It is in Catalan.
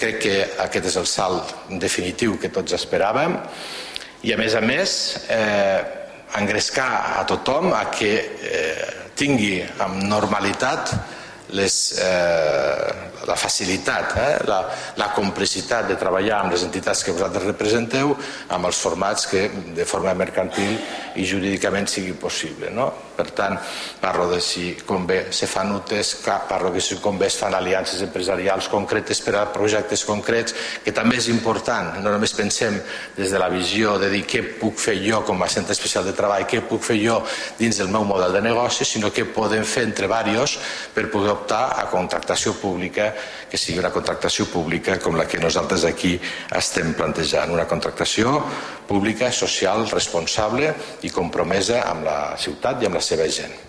crec que aquest és el salt definitiu que tots esperàvem i, a més, engrescar a tothom a que tingui amb normalitat la facilitat, la complicitat de treballar amb les entitats que vosaltres representeu amb els formats que de forma mercantil i jurídicament sigui possible. Per tant, parlo de si convé se fan UTEs, parlo que si convé es fan aliances empresarials concretes per a projectes concrets, que també és important. No només pensem des de la visió de dir què puc fer jo com a centre especial de treball, què puc fer jo dins del meu model de negoci, sinó què podem fer entre diversos per poder optar a contractació pública, que sigui una contractació pública com la que nosaltres aquí estem plantejant, una contractació pública, social, responsable i compromesa amb la ciutat i amb la seva gent.